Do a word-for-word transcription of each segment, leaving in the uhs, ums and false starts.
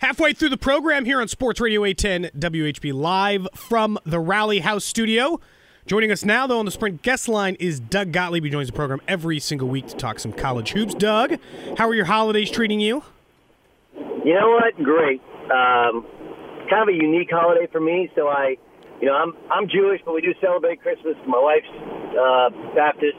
Halfway through the program here on Sports Radio eight ten W H B live from the Rally House studio. Joining us now, though, on the Sprint guest line is Doug Gottlieb. He joins the program every single week to talk some college hoops. Doug, how are your holidays treating you? You know what? Great. Um, kind of a unique holiday for me. So I, you know, I'm I'm Jewish, but we do celebrate Christmas. My wife's uh, Baptist,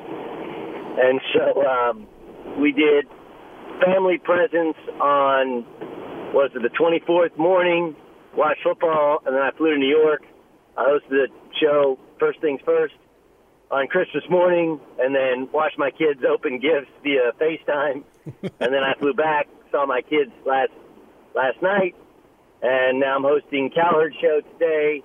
and so um, we did family presents on, what was it, the twenty-fourth morning, watched football, and then I flew to New York. I hosted the show First Things First on Christmas morning, and then watched my kids open gifts via FaceTime. And then I flew back, saw my kids last last night, and now I'm hosting Cowherd Show today.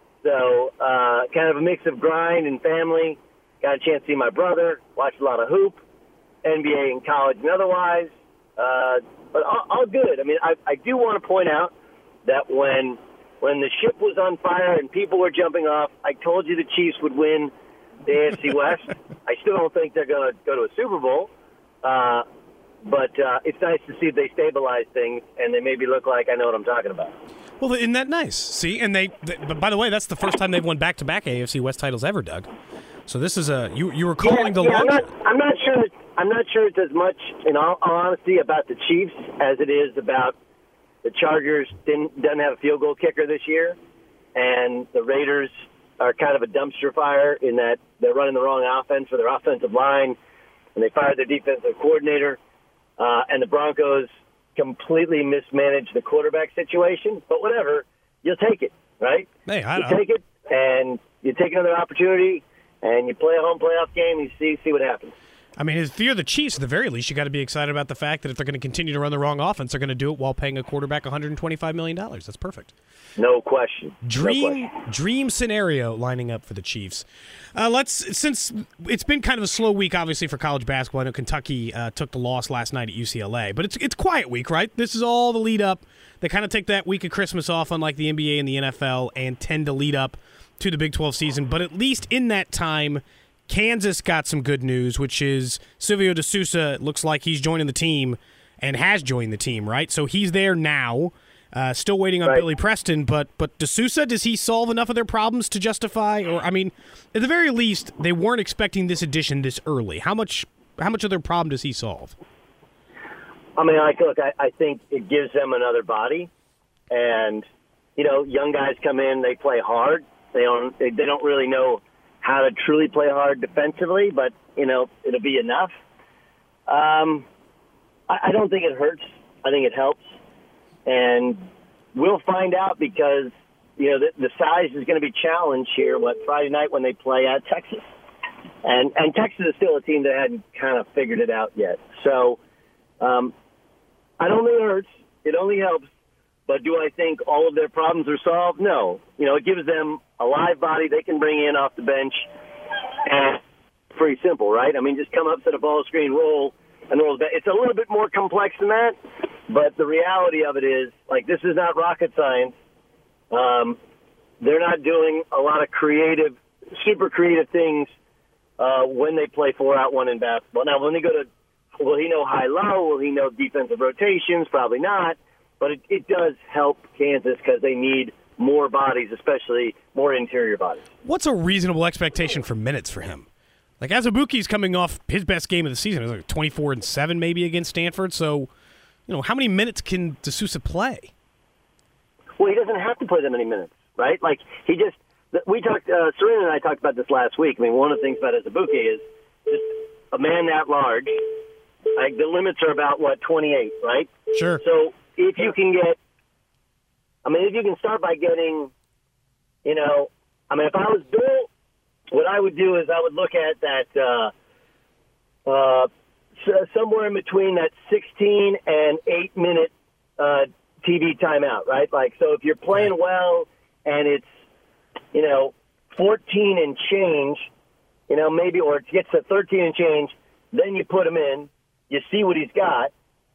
So uh, kind of a mix of grind and family. Got a chance to see my brother, watched a lot of hoop, N B A and college and otherwise. Uh, but all, all good. I mean, I, I do want to point out that when when the ship was on fire and people were jumping off, I told you the Chiefs would win the A F C West. I still don't think they're going to go to a Super Bowl. Uh, but uh, it's nice to see if they stabilize things and they maybe look like I know what I'm talking about. Well, isn't that nice? See, and they, they but by the way, that's the first time they've won back-to-back A F C West titles ever, Doug. So this is a you you were calling yeah, the yeah, long. I'm not, I'm not sure. That, I'm not sure it's as much, in all honesty, about the Chiefs as it is about the Chargers. Didn't doesn't have a field goal kicker this year, and the Raiders are kind of a dumpster fire in that they're running the wrong offense for their offensive line, and they fired their defensive coordinator, uh, and the Broncos completely mismanaged the quarterback situation. But whatever, you'll take it, right? Hey, I you don't. take it, and you take another opportunity. And you play a home playoff game, you see see what happens. I mean, if you're the Chiefs, at the very least, you got to be excited about the fact that if they're going to continue to run the wrong offense, they're going to do it while paying a quarterback one hundred twenty-five million dollars. That's perfect. No question. Dream no question. dream scenario lining up for the Chiefs. Uh, let's since it's been kind of a slow week, obviously, for college basketball. I know Kentucky uh, took the loss last night at U C L A, but it's it's quiet week, right? This is all the lead up. They kind of take that week of Christmas off, unlike the N B A and the N F L, and tend to lead up to the Big twelve season. But at least in that time, Kansas got some good news, which is Silvio De Sousa looks like he's joining the team and has joined the team, right? So he's there now, uh, still waiting on right. Billy Preston. But but De Sousa, does he solve enough of their problems to justify? Or I mean, at the very least, they weren't expecting this addition this early. How much how much of their problem does he solve? I mean, like, look, I, I think it gives them another body, and you know, young guys come in, they play hard. They don't they, they don't really know how to truly play hard defensively, but, you know, it'll be enough. Um, I, I don't think it hurts. I think it helps. And we'll find out because, you know, the, the size is going to be challenged here, what, Friday night when they play at Texas. And and Texas is still a team that hadn't kind of figured it out yet. So um, I don't think it hurts. It only helps. But do I think all of their problems are solved? No. You know, it gives them a live body they can bring in off the bench. And pretty simple, right? I mean, just come up, set a ball screen, roll, and roll. It's a little bit more complex than that. But the reality of it is, like, this is not rocket science. Um, they're not doing a lot of creative, super creative things uh, when they play four-out one in basketball. Now, when they go to, will he know high-low? Will he know defensive rotations? Probably not. But it, it does help Kansas because they need more bodies, especially more interior bodies. What's a reasonable expectation for minutes for him? Like, Azubuike's coming off his best game of the season. It was like twenty-four and seven maybe against Stanford. So, you know, how many minutes can De Sousa play? Well, he doesn't have to play that many minutes, right? Like, he just – we talked uh, – Serena and I talked about this last week. I mean, one of the things about Azubuike is just a man that large, like, the limits are about, what, twenty-eight, right? Sure. So – if you can get, I mean, if you can start by getting, you know, I mean, if I was Bill, what I would do is I would look at that uh, uh, somewhere in between that sixteen and eight minute uh, T V timeout, right? Like, so if you're playing well and it's, you know, fourteen and change, you know, maybe, or it gets to thirteen and change, then you put him in, you see what he's got,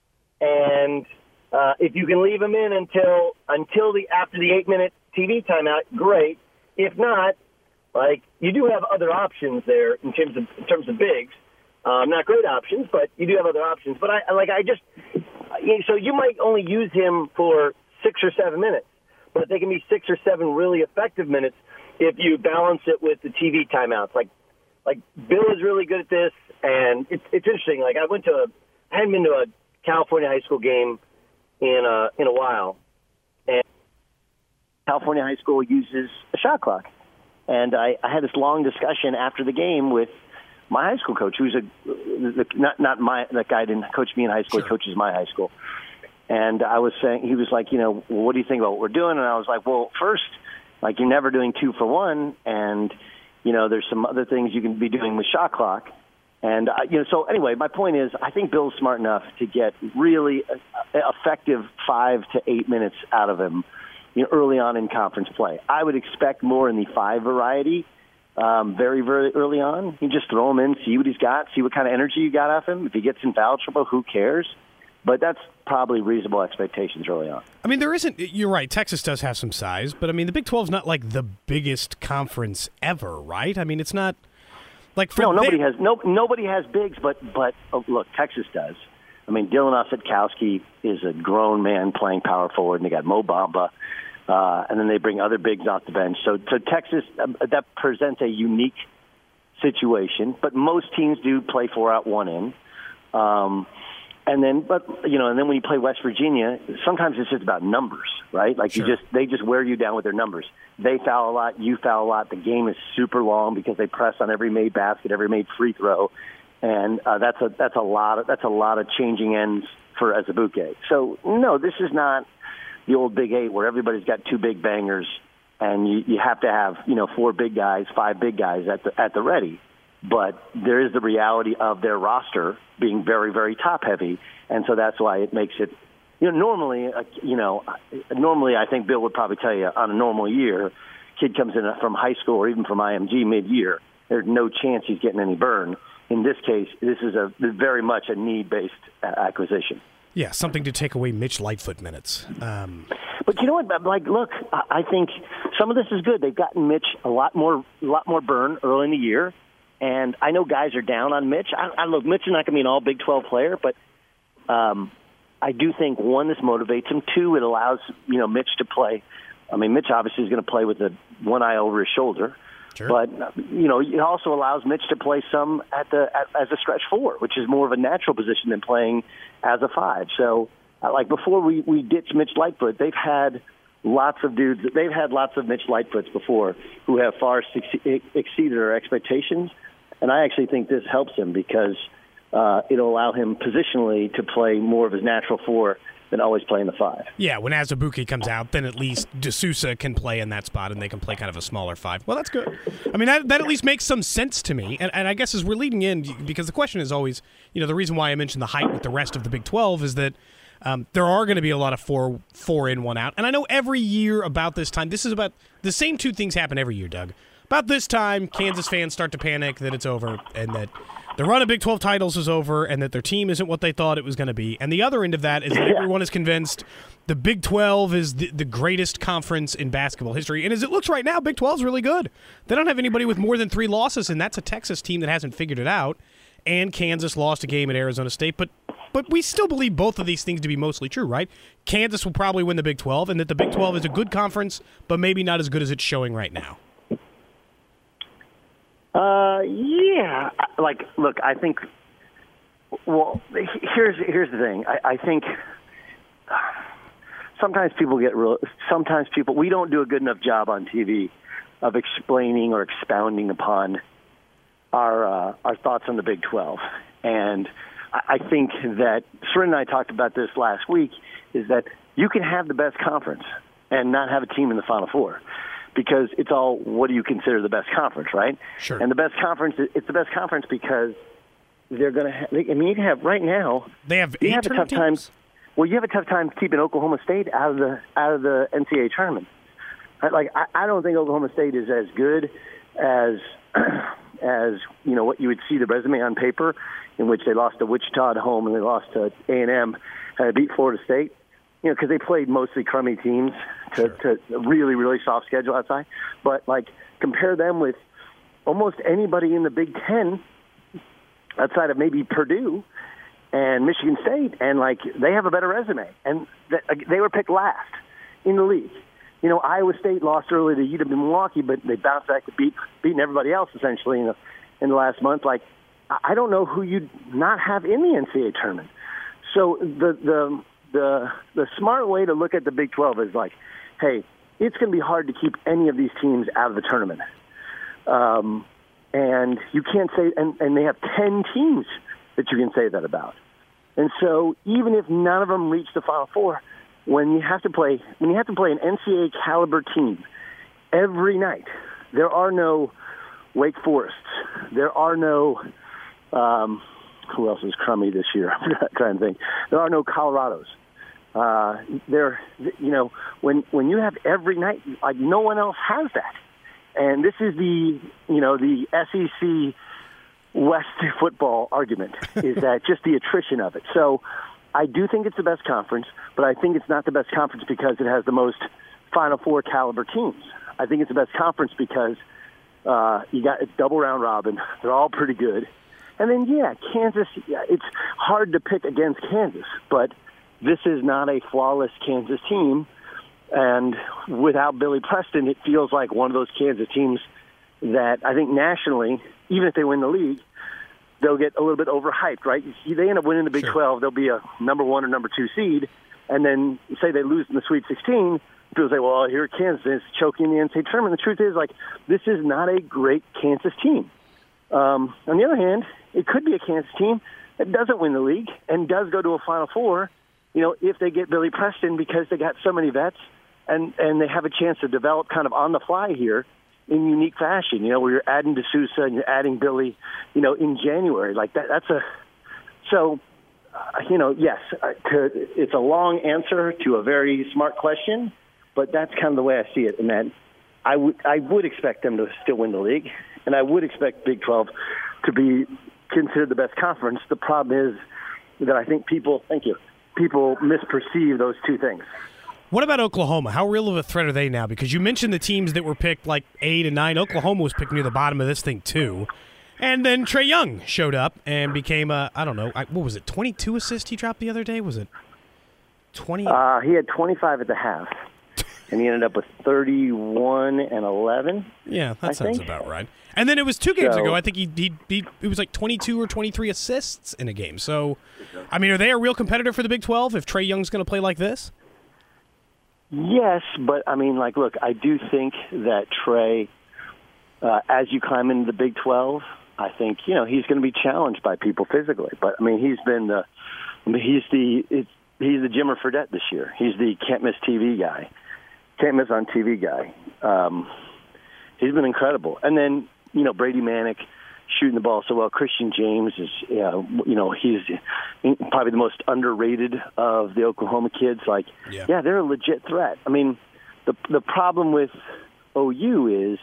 and Uh, if you can leave him in until until the after the eight minute T V timeout, great. If not, like, you do have other options there in terms of in terms of bigs. Um, not great options, but you do have other options. But I like I just so you might only use him for six or seven minutes, but they can be six or seven really effective minutes if you balance it with the T V timeouts. Like, like Bill is really good at this, and it's it's interesting. Like I went to a, I hadn't been to a California high school game in a in a while, and California high school uses a shot clock, and I, I had this long discussion after the game with my high school coach, who's a not not my that guy didn't coach me in high school, sure. He coaches my high school. And I was saying, he was like, you know, well, what do you think about what we're doing? And I was like, well, first, like you're never doing two for one, and you know, there's some other things you can be doing with shot clock. And uh, you know, so anyway, my point is, I think Bill's smart enough to get really effective five to eight minutes out of him, you know, early on in conference play. I would expect more in the five variety. Um, very, very early on. You just throw him in, see what he's got, see what kind of energy you got off him. If he gets in foul trouble, who cares? But that's probably reasonable expectations early on. I mean, there isn't, you're right, Texas does have some size, but I mean, the Big twelve is not like the biggest conference ever, right? I mean, it's not like... For no, nobody they, has no nobody has bigs, but, but oh, look, Texas does. I mean, Dylan Osetkowski is a grown man playing power forward, and they got Mo Bamba. Uh, and then they bring other bigs off the bench. So, so Texas, um, that presents a unique situation. But most teams do play four out, one in. Um, and then, but you know, and then when you play West Virginia, sometimes it's just about numbers, right? Like sure. you just they just wear you down with their numbers. They foul a lot, you foul a lot. The game is super long because they press on every made basket, every made free throw, and uh, that's a that's a lot of that's a lot of changing ends for Azubuike. So no, this is not the old Big Eight where everybody's got two big bangers and you, you have to have, you know, four big guys, five big guys at the at the ready. But there is the reality of their roster being very, very top heavy, and so that's why it makes it. You know, normally, uh, you know, normally I think Bill would probably tell you on a normal year, kid comes in from high school or even from I M G mid-year, there's no chance he's getting any burn. In this case, this is a very much a need-based acquisition. Yeah, something to take away Mitch Lightfoot minutes. Um, but you know what? Like, look, I think some of this is good. They've gotten Mitch a lot more, a lot more burn early in the year, and I know guys are down on Mitch. I, I look, Mitch is not going to be an all Big twelve player, but um, I do think one, this motivates him. Two, it allows you know Mitch to play. I mean, Mitch obviously is going to play with a one eye over his shoulder. Sure. But, you know, it also allows Mitch to play some at the at, as a stretch four, which is more of a natural position than playing as a five. So, uh, like, before we, we ditched Mitch Lightfoot, they've had lots of dudes, they've had lots of Mitch Lightfoots before who have far succe- exceeded our expectations. And I actually think this helps him because uh, it'll allow him positionally to play more of his natural four than always playing the five. Yeah, when Azubuike comes out, then at least D'Souza can play in that spot, and they can play kind of a smaller five. Well, that's good. I mean, that, that at least makes some sense to me. And, and I guess as we're leading in, because the question is always, you know, the reason why I mentioned the height with the rest of the Big twelve is that um, there are going to be a lot of four, four in, one out. And I know every year about this time, this is about the same two things happen every year, Doug. About this time, Kansas fans start to panic that it's over and that the run of Big twelve titles is over and that their team isn't what they thought it was going to be. And the other end of that is that everyone is convinced the Big twelve is the, the greatest conference in basketball history. And as it looks right now, Big twelve is really good. They don't have anybody with more than three losses, and that's a Texas team that hasn't figured it out. And Kansas lost a game at Arizona State. But but we still believe both of these things to be mostly true, right? Kansas will probably win the Big twelve, and that the Big twelve is a good conference, but maybe not as good as it's showing right now. Uh, yeah. Like, look, I think. Well, here's here's the thing. I, I think sometimes people get real. Sometimes people we don't do a good enough job on T V of explaining or expounding upon our uh, our thoughts on the Big twelve. And I, I think that Srin and I talked about this last week. Is that you can have the best conference and not have a team in the Final Four. Because it's all, what do you consider the best conference, right? Sure. And the best conference, it's the best conference because they're going to have, I mean, you can have, right now, they have you eight have a tough time. teams? Well, you have a tough time keeping Oklahoma State out of the out of the N C double A tournament. Like, I, I don't think Oklahoma State is as good as, as, you know, what you would see the resume on paper, in which they lost to Wichita at home and they lost to A and M and they beat Florida State. You know, because they played mostly crummy teams to, sure. to a really, really soft schedule outside. But, like, compare them with almost anybody in the Big Ten outside of maybe Purdue and Michigan State, and, like, they have a better resume. And th- they were picked last. in the league. You know, Iowa State lost early to U W Milwaukee, but they bounced back to beat beating everybody else essentially in the in the last month. Like, I don't know who you'd not have in the N C double A tournament. So the the the the smart way to look at the Big twelve is like, hey, it's going to be hard to keep any of these teams out of the tournament. Um, and you can't say, and, and they have ten teams that you can say that about. And so even if none of them reach the Final Four, when you have to play, when you have to play an N C double A caliber team every night, there are no Wake Forests, there are no, um, who else is crummy this year? I'm trying to think. There are no Colorados. Uh, there, you know, when when you have every night, like no one else has that. And this is the, you know, the S E C West football argument is that just the attrition of it. So I do think it's the best conference, but I think it's not the best conference because it has the most Final Four caliber teams. I think it's the best conference because uh, you got it's double round robin. They're all pretty good. And then, yeah, Kansas, yeah, it's hard to pick against Kansas, but this is not a flawless Kansas team. And without Billy Preston, it feels like one of those Kansas teams that I think nationally, even if they win the league, they'll get a little bit overhyped, right? They end up winning the Big Sure. twelve, they'll be a number one or number two seed, and then say they lose in the Sweet sixteen, people say, well, here Kansas is choking the N C double A tournament. The truth is, like, this is not a great Kansas team. Um, on the other hand, it could be a Kansas team that doesn't win the league and does go to a Final Four, you know, if they get Billy Preston because they got so many vets and, and they have a chance to develop kind of on the fly here in unique fashion, you know, where you're adding D'Souza and you're adding Billy, you know, in January. Like that, that's a – so, uh, you know, yes, uh, to, it's a long answer to a very smart question, but that's kind of the way I see it, in that I would I would expect them to still win the league, and I would expect Big twelve to be considered the best conference. The problem is that I think people – thank you – people misperceive those two things. What about Oklahoma? How real of a threat are they now? Because you mentioned the teams that were picked like eight and nine. Oklahoma was picked near the bottom of this thing too. And then Trae Young showed up and became a, I don't know, what was it, twenty-two assists he dropped the other day? Was it twenty? Uh, he had twenty-five at the half, and he ended up with thirty-one and eleven. Yeah, that I sounds think. about right. And then it was two games So- ago. I think he, he he it was like twenty-two or twenty-three assists in a game. So, I mean, are they a real competitor for the Big twelve if Trae Young's going to play like this? Yes, but I mean, like, look, I do think that Trae, uh, as you climb into the Big twelve, I think, you know, he's going to be challenged by people physically. But I mean, he's been the, I mean, he's the, it's, he's the Jimmer Fredette this year. He's the can't miss T V guy, can't miss on T V guy. Um, he's been incredible. And then, you know, Brady Manick shooting the ball so well. Christian James is, uh, you know, he's probably the most underrated of the Oklahoma kids. Like, Yeah. yeah, they're a legit threat. I mean, the the problem with O U is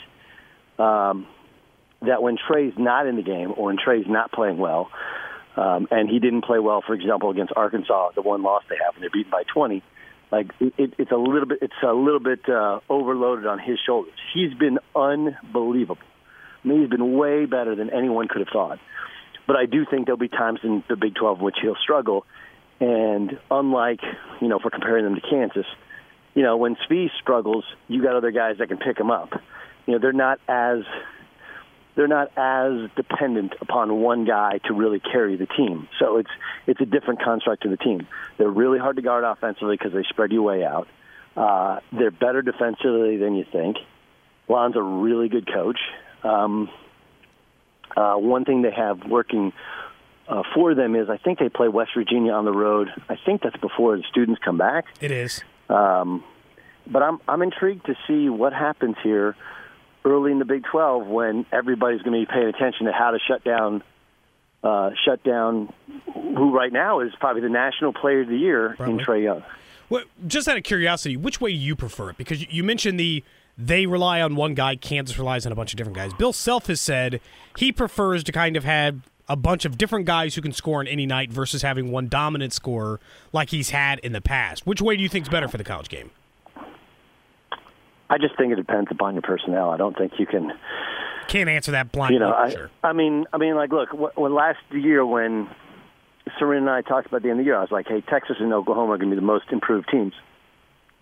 um, that when Trae's not in the game or when Trae's not playing well, um, and he didn't play well, for example, against Arkansas, the one loss they have, and they're beaten by twenty. Like it, it's a little bit, it's a little bit uh, overloaded on his shoulders. He's been unbelievable. I mean, he's been way better than anyone could have thought. But I do think there'll be times in the Big twelve in which he'll struggle. And unlike, you know, if we're comparing them to Kansas, you know, when Svi struggles, you got other guys that can pick him up. You know, they're not as they're not as dependent upon one guy to really carry the team. So it's it's a different construct to the team. They're really hard to guard offensively because they spread you way out. Uh, they're better defensively than you think. Lon's a really good coach. Um, uh, one thing they have working uh, for them is I think they play West Virginia on the road. I think that's before the students come back. It is. Um, but I'm I'm intrigued to see what happens here early in the Big twelve when everybody's going to be paying attention to how to shut down uh, shut down who right now is probably the national player of the year Probably. in Trae Young. Well, just out of curiosity, which way do you prefer it? Because you- you mentioned the they rely on one guy, Kansas relies on a bunch of different guys. Bill Self has said he prefers to kind of have a bunch of different guys who can score on any night versus having one dominant scorer like he's had in the past. Which way do you think is better for the college game? I just think it depends upon your personnel. I don't think you can. Can't answer that blindly. You know, I, sure. I mean, I mean, like, look, wh- when last year when Serena and I talked about the end of the year, I was like, hey, Texas and Oklahoma are going to be the most improved teams.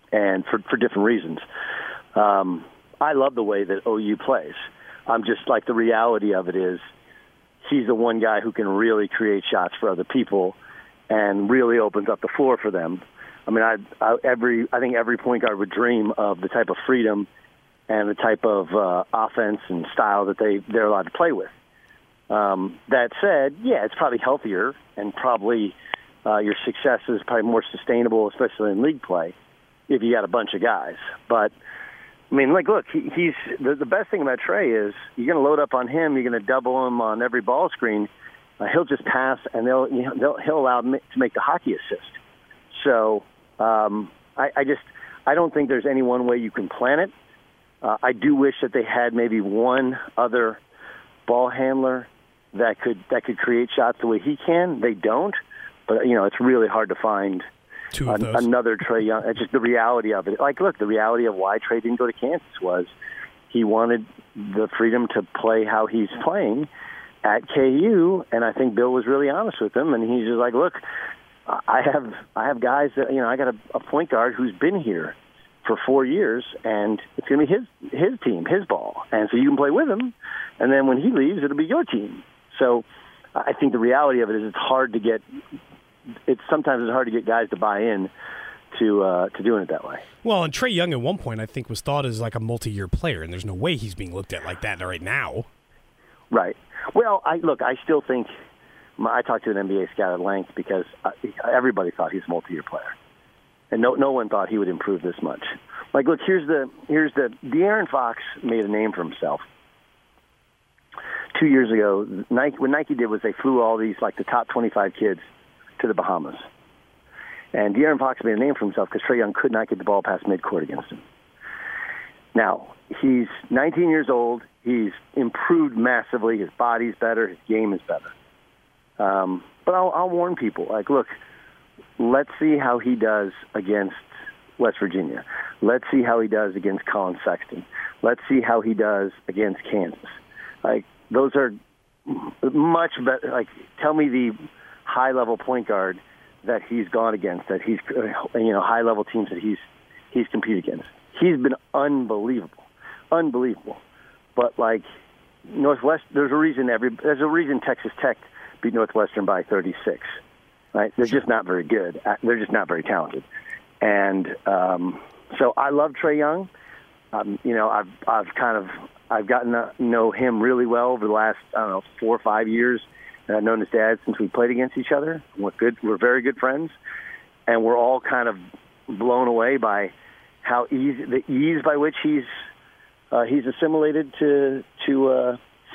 and for for different reasons. Um, I love the way that O U plays. I'm just like the reality of it is he's the one guy who can really create shots for other people and really opens up the floor for them. I mean, I, I every I think every point guard would dream of the type of freedom and the type of uh, offense and style that they they're allowed to play with. Um, that said, yeah, it's probably healthier and probably uh, your success is probably more sustainable, especially in league play, if you got a bunch of guys. But I mean, like, look, he, he's the, the best thing about Trey is you're going to load up on him, you're going to double him on every ball screen. Uh, he'll just pass, and they'll, you know, they'll he'll allow him to make the hockey assist. So um, I, I just I don't think there's any one way you can plan it. Uh, I do wish that they had maybe one other ball handler that could that could create shots the way he can. They don't, but you know it's really hard to find Two of an, those. another Trey Young. It's just the reality of it. Like, look, the reality of why Trey didn't go to Kansas was he wanted the freedom to play how he's playing at K U, and I think Bill was really honest with him, and he's just like, look, I have I have guys that, you know, I got a, a point guard who's been here for four years, and it's going to be his his team, his ball, and so you can play with him, and then when he leaves, it'll be your team. So I think the reality of it is it's hard to get it's sometimes it's hard to get guys to buy in to uh, to doing it that way. Well, and Trey Young at one point I think was thought as like a multi-year player, and there's no way he's being looked at like that right now. Right. Well, I look, I still think I talked to an N B A scout at length because everybody thought he's a multi-year player, and no no one thought he would improve this much. Like, look, here's the here's the De'Aaron Fox made a name for himself. Two years ago, Nike, what Nike did was they flew all these, like the top twenty-five kids to the Bahamas. And De'Aaron Fox made a name for himself because Trey Young could not get the ball past midcourt against him. Now, he's nineteen years old. He's improved massively. His body's better. His game is better. Um, but I'll, I'll warn people, like, look, let's see how he does against West Virginia. Let's see how he does against Colin Sexton. Let's see how he does against Kansas. Like, those are much better. Like, tell me the high-level point guard that he's gone against, that he's, you know, high-level teams that he's he's competed against. He's been unbelievable, unbelievable. But like Northwest, there's a reason every there's a reason Texas Tech beat Northwestern by thirty-six. Right? They're just not very good. They're just not very talented. And um, so I love Trey Young. Um, you know, I've I've kind of I've gotten to know him really well over the last I don't know four or five years. And I've known his dad since we played against each other. We're good. We're very good friends, and we're all kind of blown away by how easy the ease by which he's uh, he's assimilated to to uh,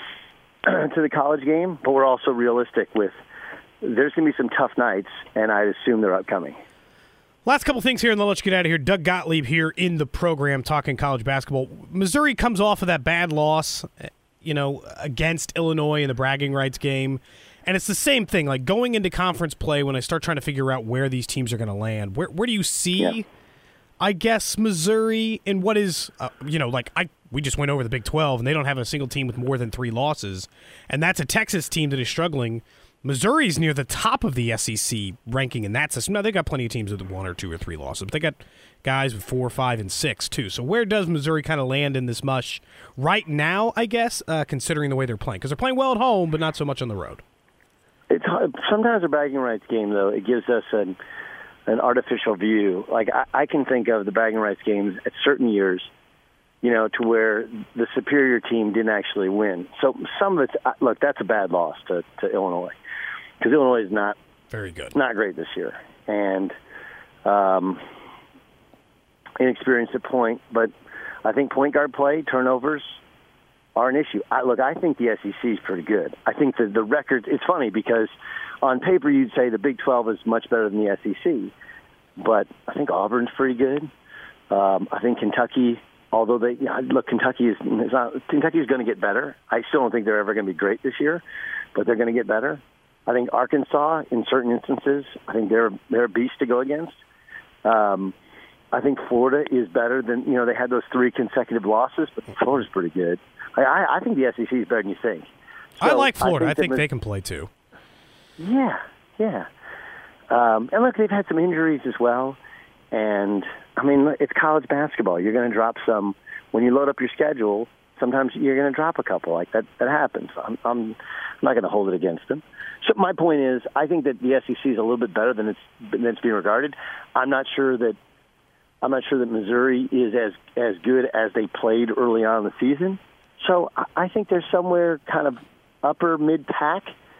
to the college game. But we're also realistic with there's going to be some tough nights, and I assume they're upcoming. Last couple things here, and then let's get out of here. Doug Gottlieb here in the program talking college basketball. Missouri comes off of that bad loss, you know, against Illinois in the bragging rights game. And it's the same thing, like going into conference play when I start trying to figure out where these teams are going to land. Where where do you see, yeah. I guess, Missouri in what is, uh, you know, like I we just went over the Big twelve, and they don't have a single team with more than three losses. And that's a Texas team that is struggling. Missouri's near the top of the S E C ranking in that system. Now, they got plenty of teams with one or two or three losses, but they got guys with four, five, and six, too. So where does Missouri kind of land in this mush right now, I guess, uh, considering the way they're playing? Because they're playing well at home, but not so much on the road. It's sometimes a bragging rights game, though. It gives us an an artificial view. Like I, I can think of the bragging rights games at certain years, you know, to where the superior team didn't actually win. So some of it's look, that's a bad loss to, to Illinois because Illinois is not very good, not great this year, and um, inexperienced at point. But I think point guard play, turnovers are an issue. I, look, I think the S E C is pretty good. I think that the record, it's funny because on paper you'd say the Big twelve is much better than the S E C, but I think Auburn's pretty good. Um, I think Kentucky, although they, you know, look, Kentucky is, is not, Kentucky is going to get better. I still don't think they're ever going to be great this year, but they're going to get better. I think Arkansas, in certain instances, I think they're, they're a beast to go against. Um, I think Florida is better than, you know, they had those three consecutive losses, but Florida's pretty good. I, I think the S E C is better than you think. So I like Florida. I think, I think they can play, too. Yeah, yeah. Um, and look, they've had some injuries as well. And I mean, it's college basketball. You're going to drop some when you load up your schedule. Sometimes you're going to drop a couple. Like that, that happens. I'm, I'm not going to hold it against them. So my point is, I think that the S E C is a little bit better than it's than it's being regarded. I'm not sure that I'm not sure that Missouri is as as good as they played early on in the season. So I, I think they're somewhere kind of upper mid pack.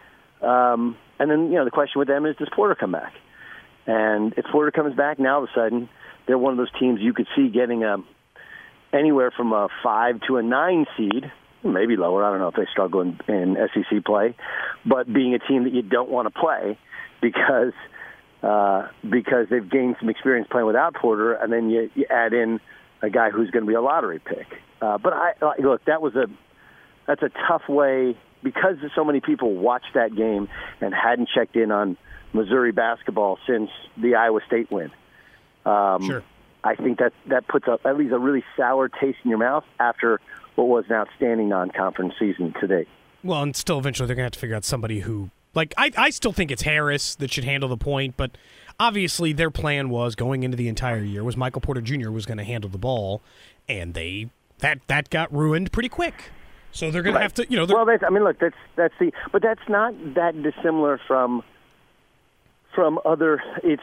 Um, and then you know the question with them is, does Porter come back? And if Porter comes back, now all of a sudden they're one of those teams you could see getting a. anywhere from a five to a nine seed, maybe lower. I don't know if they struggle in, in S E C play, but being a team that you don't want to play because uh, because they've gained some experience playing without Porter, and then you, you add in a guy who's going to be a lottery pick. Uh, but I look, that was a that's a tough way because so many people watched that game and hadn't checked in on Missouri basketball since the Iowa State win. Um, sure. I think that that puts a, at least a really sour taste in your mouth after what was an outstanding non-conference season today. Well, and still eventually they're going to have to figure out somebody who, like, I, I still think it's Harris that should handle the point, but obviously their plan was going into the entire year was Michael Porter Junior was going to handle the ball, and they that that got ruined pretty quick. So they're going right. to have to, you know. Well, that's, I mean, look, that's that's the, but that's not that dissimilar from from other. It's.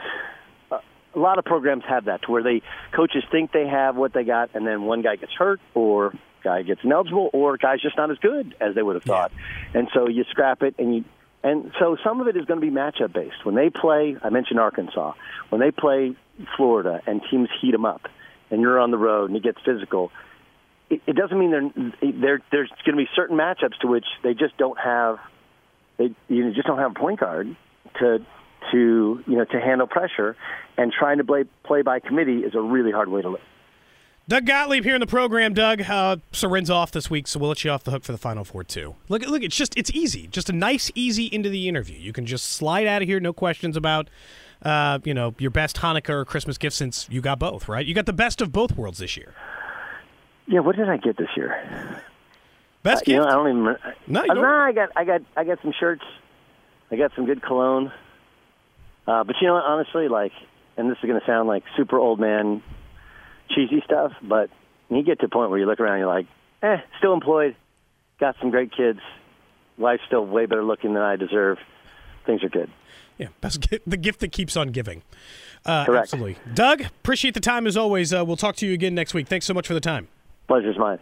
A lot of programs have that, to where they coaches think they have what they got, and then one guy gets hurt, or guy gets ineligible, or guy's just not as good as they would have thought, yeah. and so you scrap it, and you, and so some of it is going to be matchup based. When they play, I mentioned Arkansas, when they play Florida and teams heat them up, and you're on the road and it gets physical, it, it doesn't mean they're, they're there's going to be certain matchups to which they just don't have, they you just don't have a point guard to. to you know to handle pressure, and trying to play play by committee is a really hard way to live. Doug Gottlieb here in the program. Doug, uh, Soren's off this week, so we'll let you off the hook for the Final Four too. Look, look, it's just it's easy, just a nice, easy into the interview. You can just slide out of here, no questions about uh, you know your best Hanukkah or Christmas gift, since you got both, right? You got the best of both worlds this year. Yeah, what did I get this year? Best uh, gift? You know, I don't even. No, you uh, don't. no, I got I got I got some shirts. I got some good cologne. Uh, but you know what, honestly, like, and this is going to sound like super old man, cheesy stuff, but when you get to a point where you look around, you're like, eh, still employed, got some great kids, life's still way better looking than I deserve, things are good. Yeah, best gift, the gift that keeps on giving. Uh, Correct. Absolutely. Doug, appreciate the time as always. Uh, we'll talk to you again next week. Thanks so much for the time. Pleasure's mine.